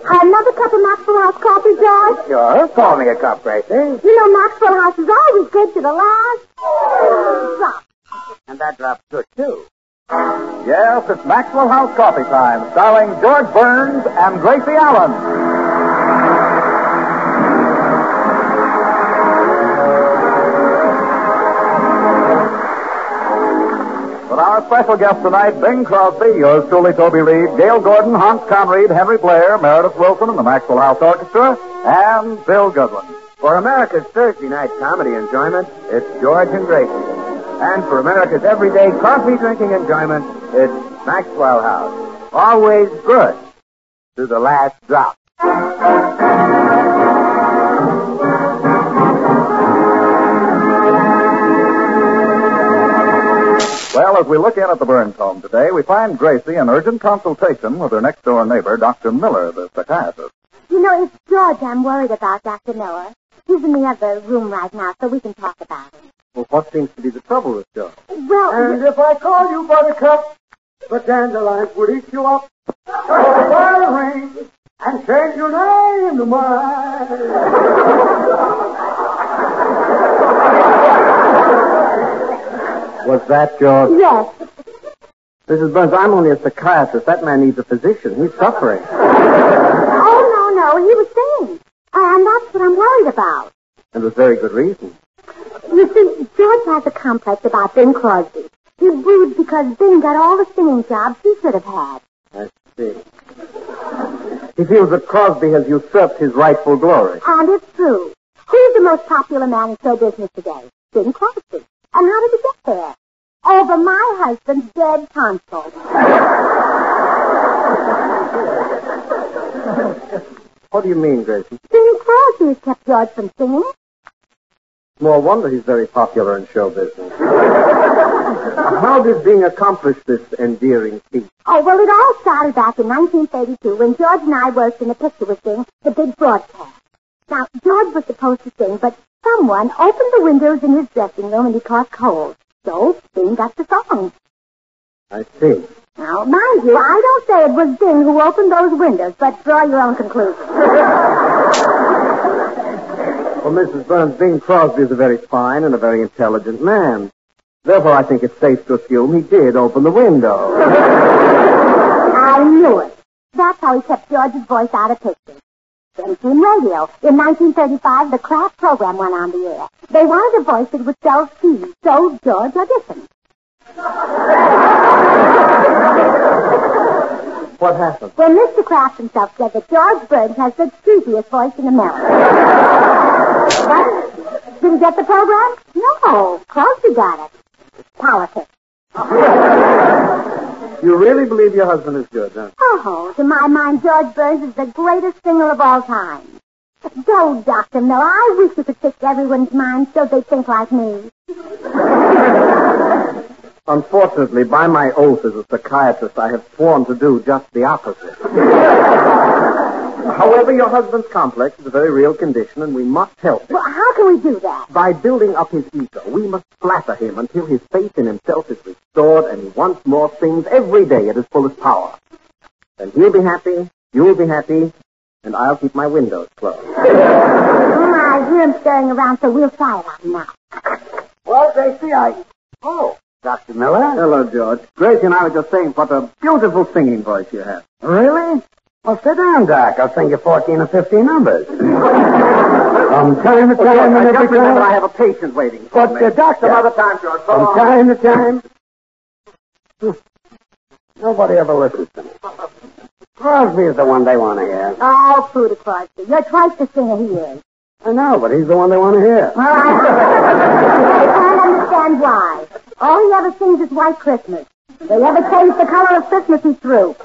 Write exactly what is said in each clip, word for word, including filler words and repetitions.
Another cup of Maxwell House coffee, George? Sure. Pour me a cup, Gracie. You know Maxwell House is always good to the last drop. And that drop's good, too. Yes, it's Maxwell House Coffee Time, starring George Burns and Gracie Allen. With our special guest tonight, Bing Crosby, yours truly, Toby Reed, Gail Gordon, Hans Conried, Henry Blair, Meredith Wilson, and the Maxwell House Orchestra, and Bill Goodwin. For America's Thursday night comedy enjoyment, it's George and Gracie. And for America's everyday coffee-drinking enjoyment, it's Maxwell House. Always good to the last drop. Well, as we look in at the Burns home today, we find Gracie in urgent consultation with her next-door neighbor, Doctor Miller, the psychiatrist. You know, it's George I'm worried about, Doctor Miller. He's in the other room right now, so we can talk about it. Well, what seems to be the trouble with George? Well... And if I call you Buttercup, the dandelions would eat you up. Oh, buy a ring and change your name to mine. Was that George? Yes. Missus Burns, I'm only a psychiatrist. That man needs a physician. He's suffering. Oh, no, no, he was singing. And that's what I'm worried about. And with very good reason. You see, George has a complex about Bing Crosby. He broods because Bing got all the singing jobs he should have had. I see. He feels that Crosby has usurped his rightful glory. And it's true. Who's the most popular man in show business today? Bing Crosby. And how did he get there? Over my husband's dead tonsil. What do you mean, Gracie? Bing Crosby has kept George from singing. Small wonder he's very popular in show business. How did Bing accomplish this endearing feat? Oh, well, it all started back in nineteen thirty-two when George and I worked in a picture with Bing, the big broadcast. Now, George was supposed to sing, but someone opened the windows in his dressing room and he caught cold. So, Bing got the song. I see. Now, mind you, I don't say it was Bing who opened those windows, but draw your own conclusion. Well, Missus Burns, Bing Crosby is a very fine and a very intelligent man. Therefore, I think it's safe to assume he did open the window. I knew it. That's how he kept George's voice out of pictures. Then came radio. In nineteen thirty-five, the Kraft program went on the air. They wanted a voice that would sell cheese, so George auditioned. What happened? Well, Mister Kraft himself said that George Burns has the cheesiest voice in America. What? Did he get the program? No, Crosby got it. Politics. You really believe your husband is good, huh? Oh, to my mind, George Burns is the greatest singer of all time. Go, Doctor Miller. I wish you could fix everyone's mind so they think like me. Unfortunately, by my oath as a psychiatrist, I have sworn to do just the opposite. However, your husband's complex is a very real condition, and we must help it. Well, how can we do that? By building up his ego, we must flatter him until his faith in himself is restored and he once more sings every day at his fullest power. Then he'll be happy, you'll be happy, and I'll keep my windows closed. Oh, I hear him stirring around, so we'll try it out now. Well, Gracie, I... Oh, Doctor Miller? Hello, George. Gracie and I were just saying what a beautiful singing voice you have. really? Well, sit down, Doc. I'll sing you fourteen or fifteen numbers. From time to time, I and just every remember I time... have a patient waiting for But, me. uh, Doc, some Yeah. other time, George. From time to time... Nobody ever listens to me. Crosby is the one they want to hear. Oh, pooh to Crosby. You're twice the singer he is. I know, but he's the one they want to hear. Well, I, I can't understand why. All he ever sings is White Christmas. If they ever change the color of Christmas, he's through.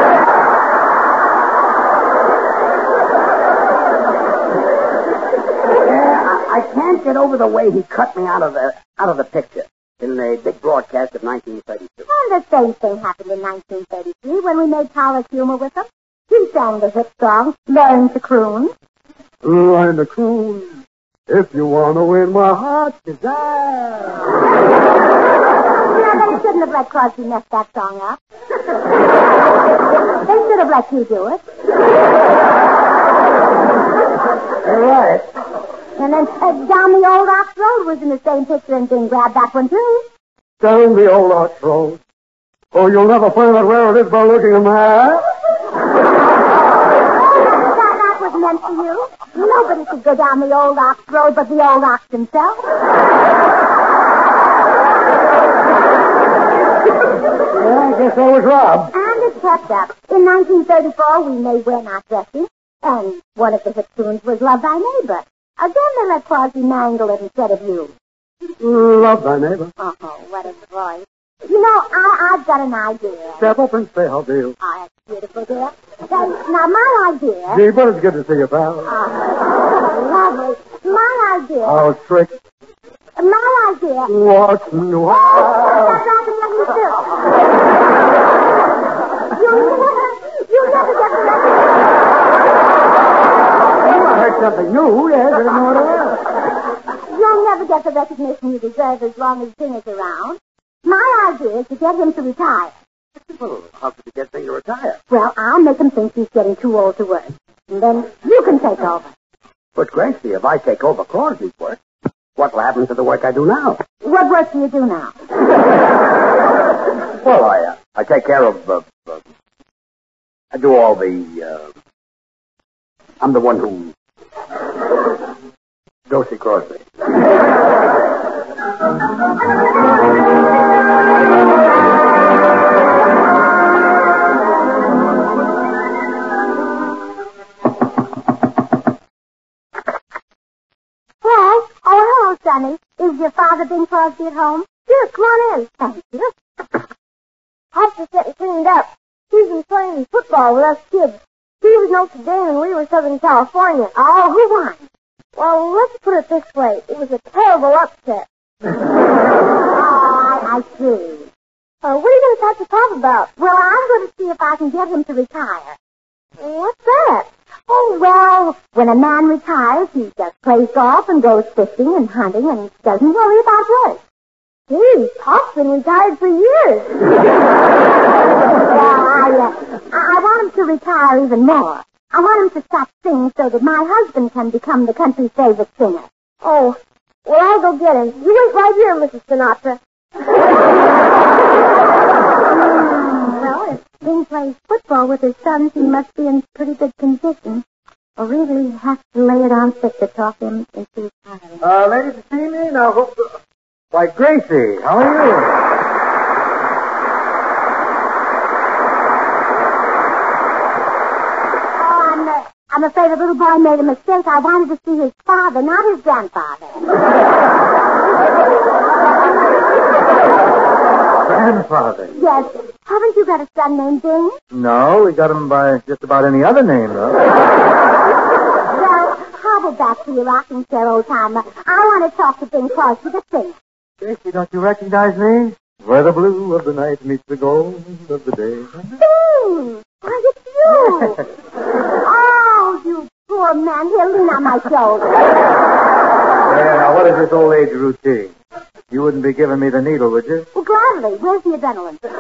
I can't get over the way he cut me out of the out of the picture in the big broadcast of nineteen thirty-two. And the same thing happened in nineteen thirty-three when we made Paula's humor with him. He sang the hit song, Learn to Croon. Learn to croon if you want to win my heart's desire. Yeah, they shouldn't have let Crosby mess that song up. They should have let you do it. then uh, down the old Ox Road was in the same picture and Bing grabbed that one, too. Down the old Ox Road. Oh, you'll never find out where it is by looking in my eye. That, that was meant for you. Nobody could go down the old Ox Road but the old ox himself. Yeah, I guess I was robbed. And it kept up. In nineteen thirty-four, we made We're Not Dressing, and one of the hit tunes was Love Thy Neighbor. Again, they let Crosby mangle it instead of you. Love thy neighbor. Oh, what a voice. You know, I, I've got an idea. Step up and say how do you. Oh, that's beautiful, dear. Then, now, my idea... Gee, but it's good to see you, pal. Oh, lovely. My idea... Oh, trick. My idea... What's new? Stop laughing, let me do. You'll never, you'll never get the record. I heard something new. Yes, I know what it was. You'll never get the recognition you deserve as long as Bing is around. My idea is to get him to retire. Well, how could you get Bing to retire? Well, I'll make him think he's getting too old to work. And then you can take over. But, Gracie, if I take over Crosby's work, what will happen to the work I do now? What work do you do now? Well, I uh, I take care of... Uh, uh, I do all the... Uh, I'm the one who... Go see Crosby. Well, oh, hello, Sonny. Is your father Bing Crosby at home? Sure, come on in. Thank you. Hop's getting cleaned up. He's been playing football with us kids. He was Notre Dame and we were Southern California. Oh, who won? Well, let's put it this way. It was a terrible upset. Oh, I, I see. Uh, what are you going to talk to Pop about? Well, I'm going to see if I can get him to retire. What's that? Oh, well, when a man retires, he just plays golf and goes fishing and hunting and doesn't worry about work. Gee, Pop's been retired for years. Well, I, uh, I, I want him to retire even more. I want him to stop singing so that my husband can become the country's favorite singer. Oh, well, I'll go get him. You wait right here, Missus Sinatra. Well, if Bing plays football with his sons, he must be in pretty good condition. Or really have to lay it on thick to talk him into retiring. Uh, ladies and see me? Now, hope... Why, Gracie, how are you? Oh, I'm, uh, I'm afraid a little boy made a mistake. I wanted to see his father, not his grandfather. Grandfather? Yes. Haven't you got a son named Bing? No, we got him by just about any other name, though. Well, hobble back to your rocking chair, old timer. I want to talk to Bing Crosby, the singer. Gracie, don't you recognize me? Where the blue of the night meets the gold of the day. Bing! Why, it's you! Oh, you poor man. Here, lean on my shoulder. Yeah, now what is this old age routine? You wouldn't be giving me the needle, would you? Well, gladly. Where's the adrenaline? Do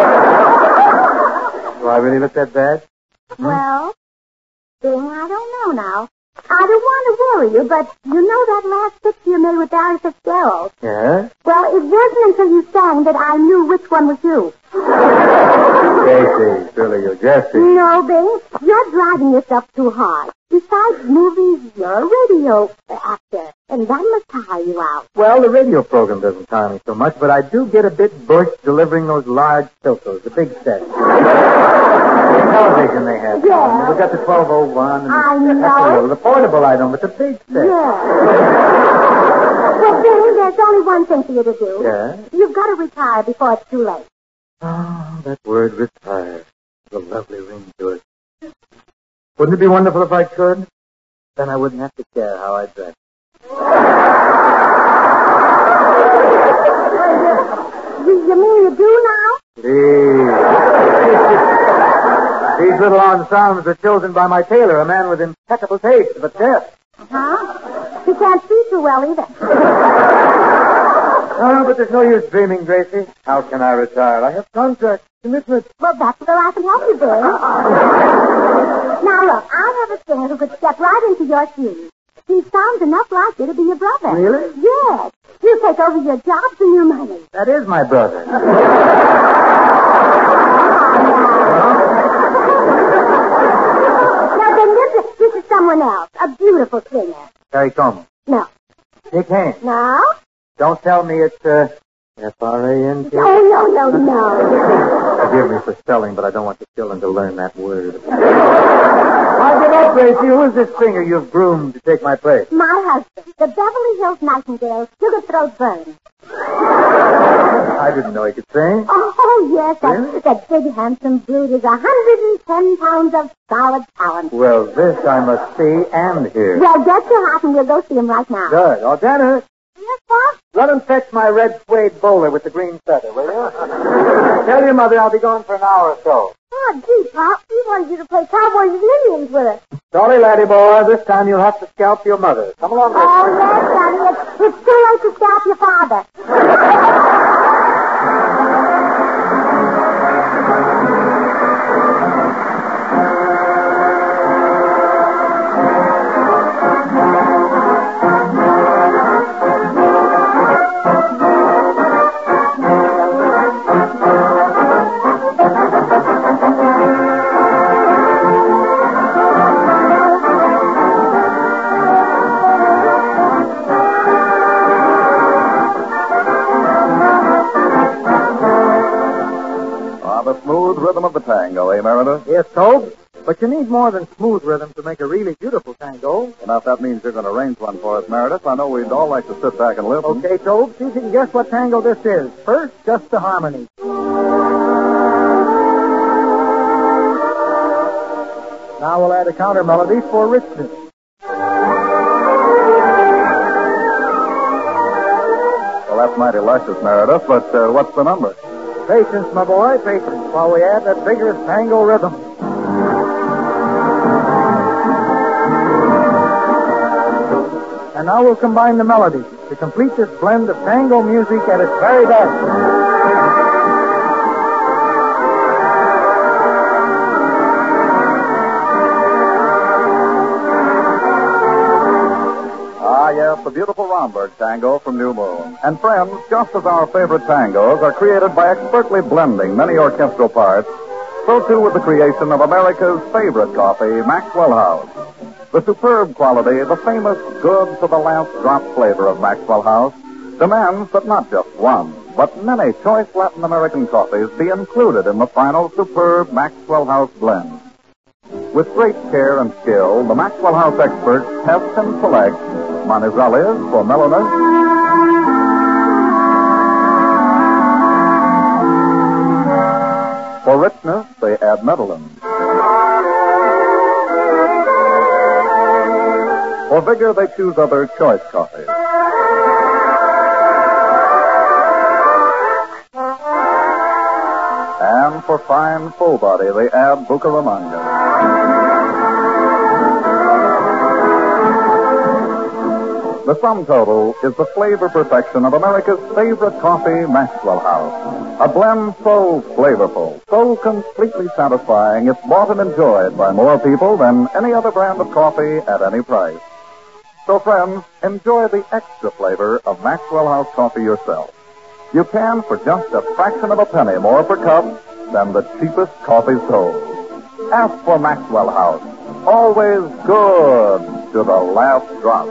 I really look that bad? Well, Bing, I don't know now. I don't want to worry you, but you know that last picture you made with Barry Fitzgerald? Yeah? Well, it wasn't until you sang that I knew which one was you. Gracie, surely you're jesting. No, Bing, you're driving yourself too hard. Besides movies, you're a radio actor, and that must tire you out. Well, the radio program doesn't tire me so much, but I do get a bit bushed delivering those large filters, the big sets. The television they have. Yeah. We've got the twelve oh one. And I the, know. The portable I don't, but the big set. Yeah. Well, Bing, there's only one thing for you to do. Yeah? You've got to retire before it's too late. Oh, that word retire. The lovely ring to it. Wouldn't it be wonderful if I could? Then I wouldn't have to care how I dress. You, you mean you do now? Please. These little ensembles are chosen by my tailor, a man with impeccable taste, but deaf. Huh? He can't see too well either. Oh, but there's no use dreaming, Gracie. How can I retire? I have contracts, commitments. Well, that's where I can help you, Bing. Now, look, I have a singer who could step right into your shoes. He sounds enough like you to be your brother. Really? Yes. He'll take over your jobs and your money. That is my brother. Now, then, this is, this is someone else. A beautiful singer. Harry Coleman. No. Dick Haynes. No? Don't tell me it's, uh, F R A N T. Oh, no, no, no. Forgive me for spelling, but I don't want the children to learn that word. Now, get up, Gracie. Who is this singer you've groomed to take my place? My husband, the Beverly Hills Nightingale, Sugar Throat Burns. I didn't know he could sing. Oh, yes, that, Really? that big, handsome brute is a hundred and ten pounds of solid talent. Well, this I must see and hear. Well, get your hat and we'll go see him right now. Good. Oh, Dennis, Yes, Pop? let him fetch my red suede bowler with the green feather, will you? Tell your mother I'll be gone for an hour or so. Oh, gee, Pop, we wanted you to play Cowboys and Indians with us. Sorry, laddie boy. This time you'll have to scalp your mother. Come along, Gracie. Oh, yes, Daddy. It's, it's too late to scalp your father. The smooth rhythm of the tango, eh, Meredith? Yes, Tobe. But you need more than smooth rhythm to make a really beautiful tango. And if that means you're going to arrange one for us, Meredith, I know we'd all like to sit back and listen. Okay, Tobe, see if you can guess what tango this is. First, just the harmony. Now we'll add a counter melody for richness. Well, that's mighty luscious, Meredith, but uh, what's the number? Patience, my boy, patience, while we add that vigorous tango rhythm. And now we'll combine the melody to complete this blend of tango music at its very best. Ah, yes, the beautiful Romberg tango from New Moon. And friends, just as our favorite tangos are created by expertly blending many orchestral parts, so too with the creation of America's favorite coffee, Maxwell House. The superb quality, the famous good to the last drop flavor of Maxwell House demands that not just one, but many choice Latin American coffees be included in the final superb Maxwell House blend. With great care and skill, the Maxwell House experts test and select Manizales for mellowness, for richness, they add Medellin. For vigor, they choose other choice coffees. And for fine, full body, they add Bucaramanga. The sum total is the flavor perfection of America's favorite coffee, Maxwell House. A blend so flavorful, so completely satisfying, it's bought and enjoyed by more people than any other brand of coffee at any price. So, friends, enjoy the extra flavor of Maxwell House coffee yourself. You can for just a fraction of a penny more per cup than the cheapest coffee sold. Ask for Maxwell House. Always good to the last drop.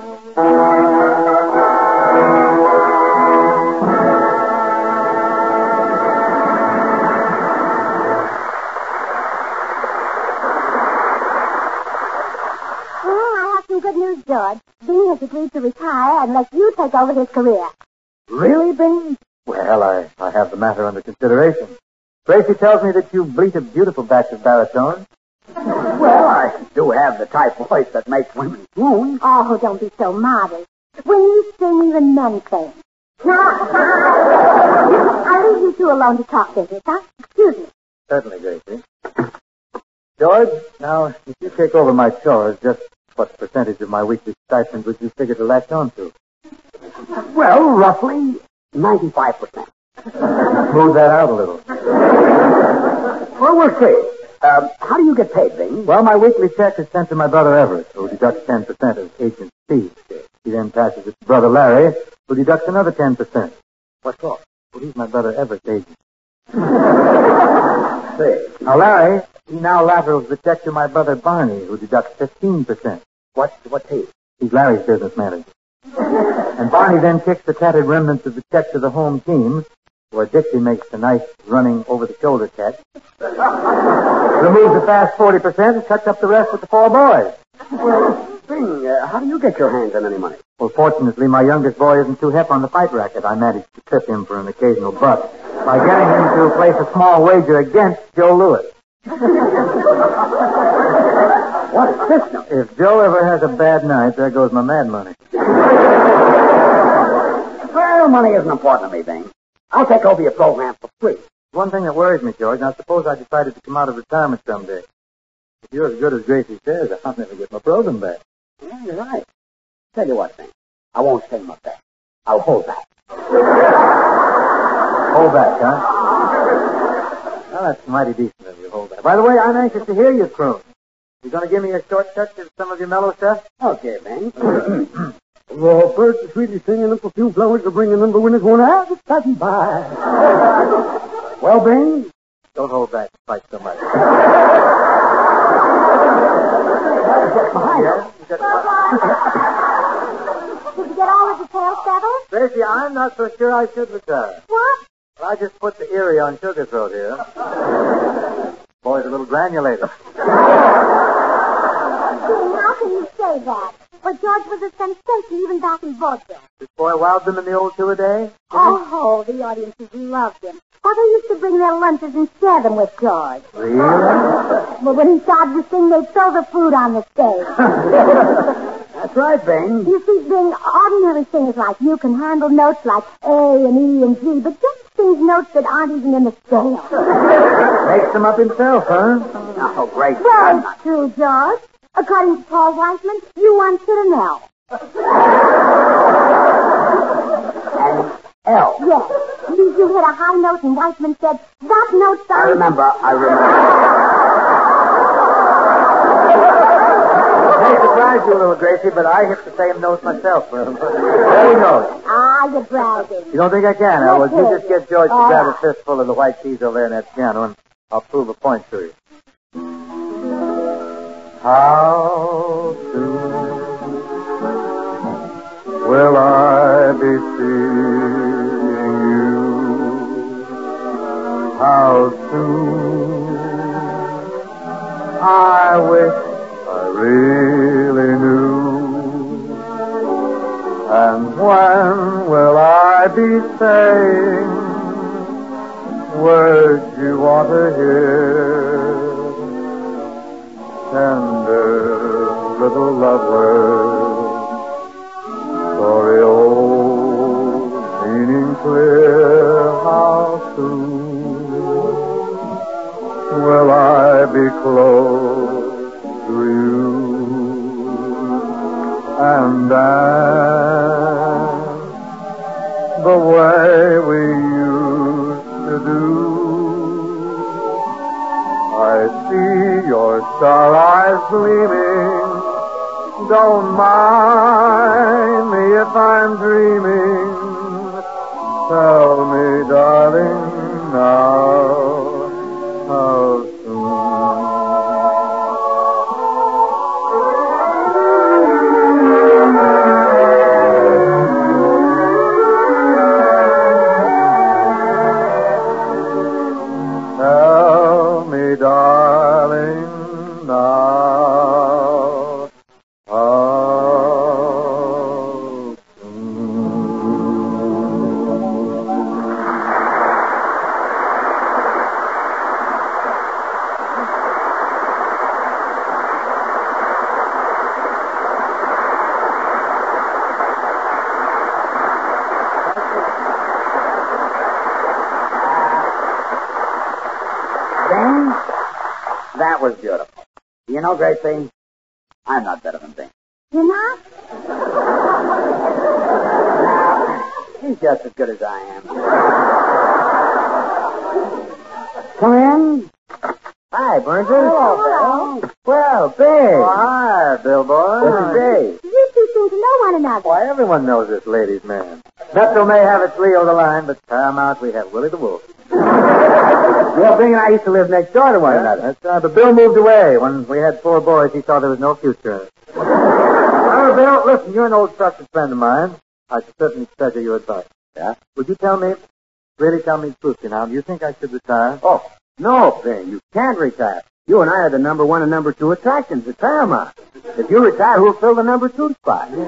Good news, George. Bing has agreed to retire and let you take over his career. Really, Bing? Well, I, I have the matter under consideration. Gracie tells me that you bleat a beautiful batch of baritone. Well, I do have the type voice that makes women swoon. Oh, don't be so modest. When you sing, even men sing. Now, I'll leave you two alone to talk business, huh? Excuse me. Certainly, Gracie. George, now, if you take over my chores, just what percentage of my weekly stipend would you figure to latch on to? Well, roughly ninety-five percent. Smooth that out a little. Well, we'll see. Uh, how do you get paid, Bing? Well, my weekly check is sent to my brother Everett, who deducts ten percent of agent's fees. He then passes it to brother Larry, who deducts another ten percent. What for? Well, he's my brother Everett's agent. Say. Now, Larry, he now laterals the check to my brother Barney, who deducts fifteen percent. What, what's he? He's Larry's business manager. And Barney then kicks the tattered remnants of the check to the home team, where Dixie makes the nice running over-the-shoulder catch, removes the fast forty percent, and cuts up the rest with the four boys. Well, Bing, uh, how do you get your hands on any money? Well, fortunately, my youngest boy isn't too hep on the fight racket. I managed to trip him for an occasional buck by getting him to place a small wager against Joe Lewis. What is this now? If Joe ever has a bad night, there goes my mad money. Well, money isn't important to me, Bing. I'll take over your program for free. One thing that worries me, George, now suppose I decided to come out of retirement someday. If you're as good as Gracie says, I'll never get my program back. Yeah, you're right. Tell you what, Bing. I won't stay my back. I'll hold back. Hold back, huh? Well, that's mighty decent of you, hold back. By the way, I'm anxious to hear you croon. You going to give me a short touch of some of your mellow stuff? Okay, Bing. The birds are sweetly singing, and perfume flowers are bringing them. The winners won't have it passing by. Well, Bing? Don't hold back quite so much. Behind us. Did you get all of the tails settled? Gracie, I'm not so sure I should retire. What? Well, I just put the Erie on sugar throat here. Boy's a little granulated. How can you say that? Well, George was a sensation even back in Vaudeville. This boy wowed them in the old two-a-day? Oh, the audiences loved him. Well, they used to bring their lunches and share them with George. Really? But when he started to sing, they'd throw the food on the stage. That's right, Bing. You see, being ordinary singers like you can handle notes like A and E and G, but just sings notes that aren't even in the scale. Makes them up himself, huh? Oh, great. Well, it's true, George. According to Paul Whiteman, you once hit an L. An L? Yes. You, you hit a high note, and Whiteman said, that note sounds... I remember. I remember. It may surprise you a little, Gracie, but I hit the same note myself. Very note. Ah, you're bragging. You don't think I can, huh? Well, you just get George to All grab right. a fistful of the white keys over there in that piano, and I'll prove a point to you. How soon will I be seeing you? How soon? I wish I really knew. And when will I be saying words you want to hear? Tender little love words, story old, meaning clear. How soon will I be close to you and dance the way we used to do? I see your star eyes gleaming. Don't mind me if I'm dreaming. Tell me, darling, now how Tell me, darling, now how Bing, that was beautiful. You know, Gracie, I'm not better than Bing. You're not? He's just as good as I am. Come in. Hi, Burns. Hello. Well, Big. Oh, hi, Bill boy. This is Dave. You two seem to know one another. Why, everyone knows this ladies' man. Metro may have its Leo the Lion, but Paramount we have Willie the Wolf. Well, Bing and I used to live next door to one another. That's right, but Bill moved away. When we had four boys, he saw there was no future in it. Well, Bill, listen, you're an old trusted friend of mine. I should certainly treasure your advice. Yeah? Would you tell me, really tell me the truth, you know? Do you think I should retire? Oh, no, Bing. You can't retire. You and I are the number one and number two attractions at Paramount. If you retire, who'll fill the number two spot? I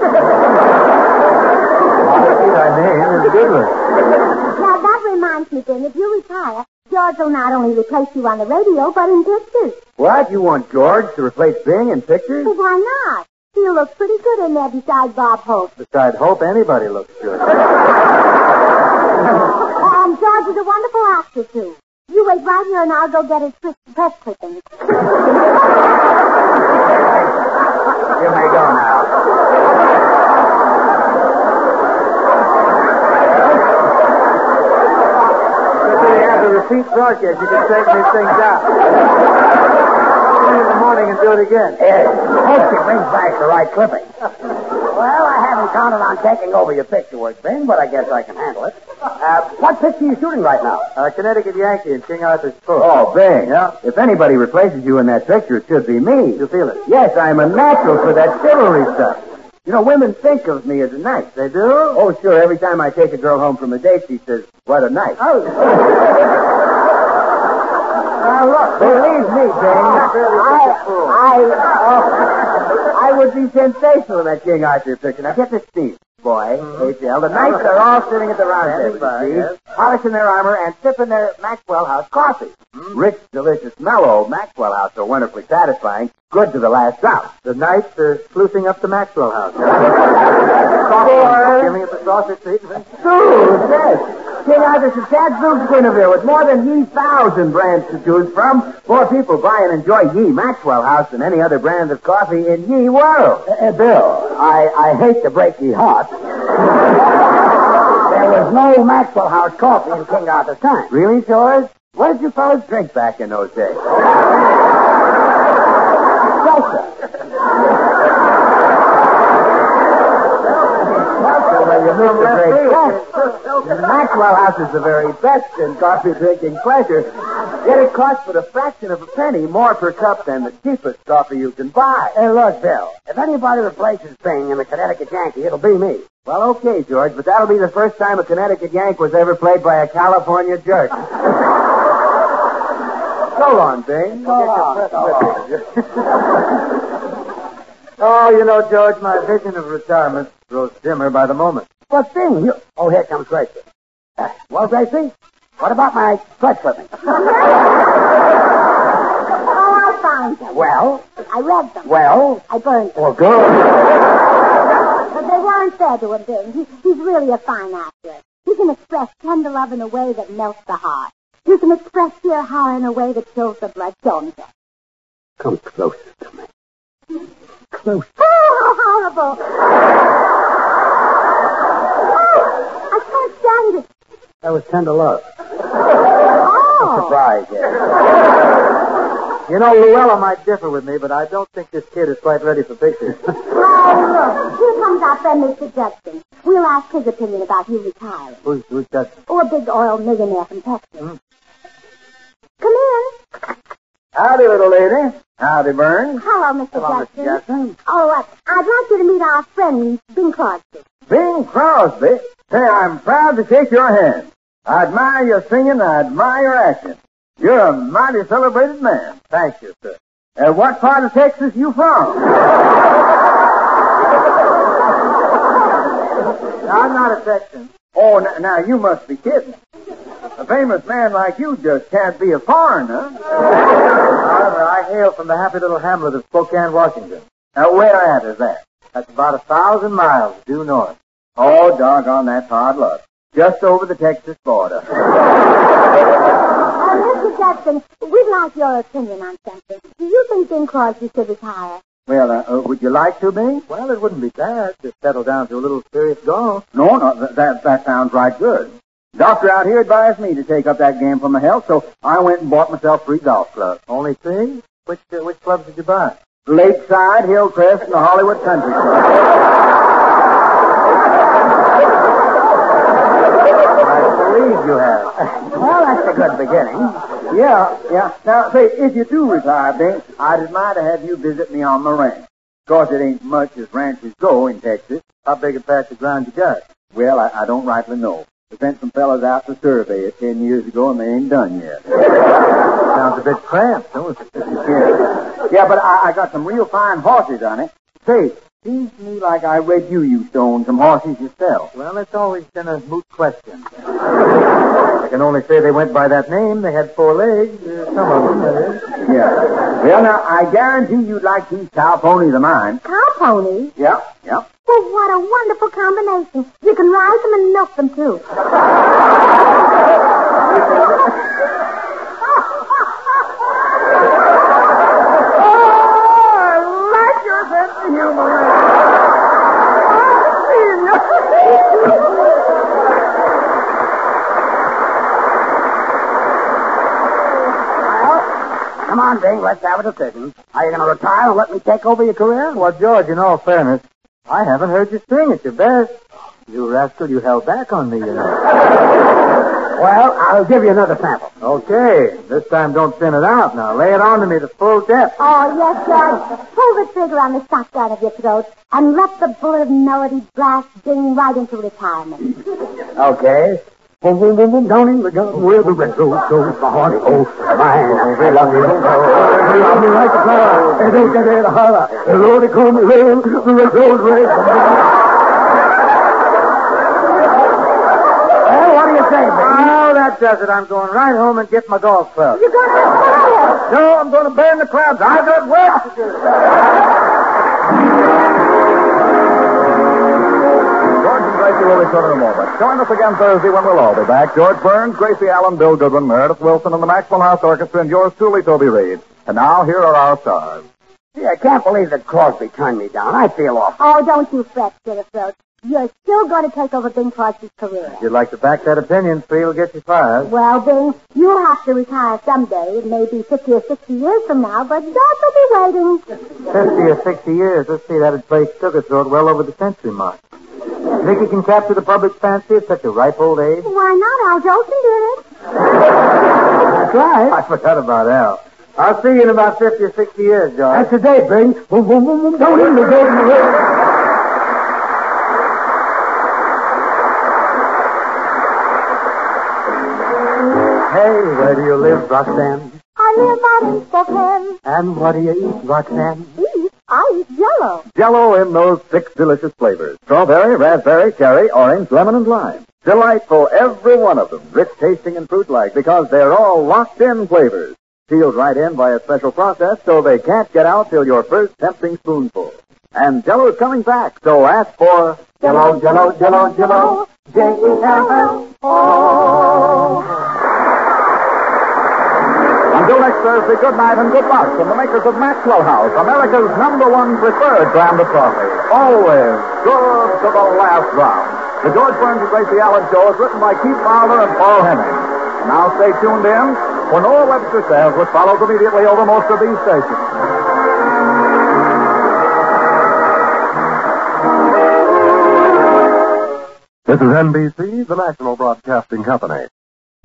see my name is Goodwin. Now, that reminds me, Ben, if you retire, George will not only replace you on the radio, but in pictures. What? You want George to replace Bing in pictures? Well, why not? He'll look pretty good in there beside Bob Hope. Besides Hope, anybody looks good. And George is a wonderful actor, too. You wait right here and I'll go get his press clippings. You may go now. If you have the repeat broadcast, you can straighten these things out. Come in the morning and do it again. Yes. Hope she brings back the right clipping. Well, I haven't counted on taking over your picture work, Bing, but I guess I can handle it. Uh, what picture are you shooting right now? Uh, Connecticut Yankee in King Arthur's Court. Oh, Bing. Yeah? If anybody replaces you in that picture, it should be me. You feel it? Yes, I'm a natural for that chivalry stuff. You know, women think of me as a knight. They do? Oh, sure. Every time I take a girl home from a date, she says, what a knight. Oh. Now, look. Believe me, Bing. I, I, oh, I would be sensational in that King Arthur picture. Now, get this scene, boy. H L. The knights are all sitting at the round table, you see, Yes. polishing their armor and sipping their Maxwell House coffee. Rich, delicious, mellow Maxwell House, so wonderfully satisfying, good to the last drop. The knights are sluicing up to Maxwell House. Boy. Giving it the sausage treatment. Suze, yes. King Arthur says, Dad Suze Guinevere, with more than ye thousand brands to choose from, more people buy and enjoy ye Maxwell House than any other brand of coffee in ye world. Uh, Bill, I, I hate to break ye heart. There was no Maxwell House coffee in King Arthur's time. Really, George? What did you fellas drink back in those days? Well, you missed a great fact. The Maxwell House is the very best in coffee drinking pleasure. Yet it costs but a fraction of a penny more per cup than the cheapest coffee you can buy. Hey, look, Bill, if anybody replaces Bing in the Connecticut Yankee, it'll be me. Well, okay, George, but that'll be the first time a Connecticut Yank was ever played by a California jerk. So long, Bing. So long, so Oh, you know, George, my vision of retirement grows dimmer by the moment. But Bing, you... Oh, here comes Gracie. Uh, well, Gracie, what about my press clipping? Oh, I found them. Well? I read them. Well? I burned them. Well, good. But they weren't fair to him, Ben. He, he's really a fine actor. He can express tender love in a way that melts the heart. He can express sheer horror in a way that chills the blood. Don't you? Come closer to me. Close. Oh, how horrible. Oh, I can't stand it. That was tender love. Oh. Surprise, yes. You know, Luella might differ with me, but I don't think this kid is quite ready for pictures. Oh, look. Here comes our friend, Mister Judson. We'll ask his opinion about you retiring. Who's, who's that? Oh, a big oil millionaire from Texas. Mm. Come in. Howdy, little lady. Howdy, Burns. Hello, Mister Hello, Judson. Mister Judson. Oh, uh, I'd like you to meet our friend, Bing Crosby. Bing Crosby. Say, I'm proud to shake your hand. I admire your singing and I admire your acting. You're a mighty celebrated man. Thank you, sir. Uh, what part of Texas you from? I'm not a Texan. Oh, n- now you must be kidding. A famous man like you just can't be a foreigner. However, I hail from the happy little hamlet of Spokane, Washington. Now, where at is that? That's about a thousand miles due north. Oh, doggone, that's hard luck. Just over the Texas border. Uh, Mister Judson, we'd like your opinion on something. Do you think Bing Crosby should retire? Well, uh, uh, would you like to, Bing? Well, it wouldn't be bad to settle down to a little serious golf. No, no, th- that, that sounds right good. Doctor out here advised me to take up that game for my health, so I went and bought myself three golf clubs. Only three? Which uh, which clubs did you buy? Lakeside, Hillcrest, and the Hollywood Country Club. I believe you have. Well, that's a good beginning. Yeah, yeah. Now, say, if you do retire, Bing, I'd admire to have you visit me on my ranch. Of course, it ain't much as ranches go in Texas. How big a patch of ground you got? Well, I, I don't rightly know. I sent some fellas out to survey it ten years ago, and they ain't done yet. Sounds a bit cramped, don't it? Yeah, yeah, but I, I got some real fine horses on it. Say, seems to me like I read you used to own some horses yourself. Well, it's always been a moot question. I can only say they went by that name. They had four legs. Uh, some of them, that is. Yeah. Well, now, I guarantee you'd like these cow ponies of mine. Cow ponies? Yeah, yeah. Well, what a wonderful combination. You can ride them and milk them, too. Come on, Bing, let's have a decision. Are you going to retire and let me take over your career? Well, George, in all fairness, I haven't heard you sing at your best. You rascal, you held back on me, you know. Well, I'll give you another sample. Okay. This time don't thin it out now. Lay it on to me to full depth. Oh, yes, George. Pull the trigger on the shotgun of your throat and let the bullet of melody blast Bing right into retirement. Okay. Boom, boom, boom, boom, down in the gun where the red rose goes, my heart goes, mine, they love me, they love me like a flower, they don't get it holler, the Lord, they call me red, the red rose red. Well, what do you say, baby? Oh, that does it. I'm going right home and get my golf club. You're going to fire. No, I'm going to burn the clubs. I've got work to do. Gracie will return in a moment. Join us again Thursday when we'll all be back. George Burns, Gracie Allen, Bill Goodwin, Meredith Wilson, and the Maxwell House Orchestra, and yours truly, Toby Reed. And now, here are our stars. Gee, I can't believe that Crosby turned me down. I feel awful. Oh, don't you fret, Sitterthroat. You're still going to take over Bing Crosby's career. If you'd like to back that opinion, Free will get you fired. Well, Bing, you'll have to retire someday. It may be fifty or sixty years from now, but George will be waiting. Fifty or sixty years. Let's see, that'd place Sugarthroat well over the century mark. Think he can capture the public's fancy at such a ripe old age? Why not? Al Jolson did it. That's right. I forgot about Al. I'll see you in about fifty or sixty years, George. That's the day, Bing. Boom, boom, boom, boom, down in the golden way. Hey, where do you live, Roxanne? I live out in Spokane. And what do you eat, Roxanne? Eat? I eat Jell-O. Jell-O in those six delicious flavors. Strawberry, raspberry, cherry, orange, lemon, and lime. Delightful, every one of them. Rich tasting and fruit-like because they're all locked-in flavors. Sealed right in by a special process so they can't get out till your first tempting spoonful. And Jell-O's coming back, so ask for Jell-O, Jell-O, Jell-O, Jell-O, J E L L O. Until next Thursday, good night and good luck from the makers of Maxwell House, America's number one preferred brand of coffee. Always good to the last round. The George Burns and Gracie Allen Show is written by Keith Fowler and Paul Henning. And now stay tuned in for Noah Webster Says, which follows immediately over most of these stations. This is N B C, the National Broadcasting Company.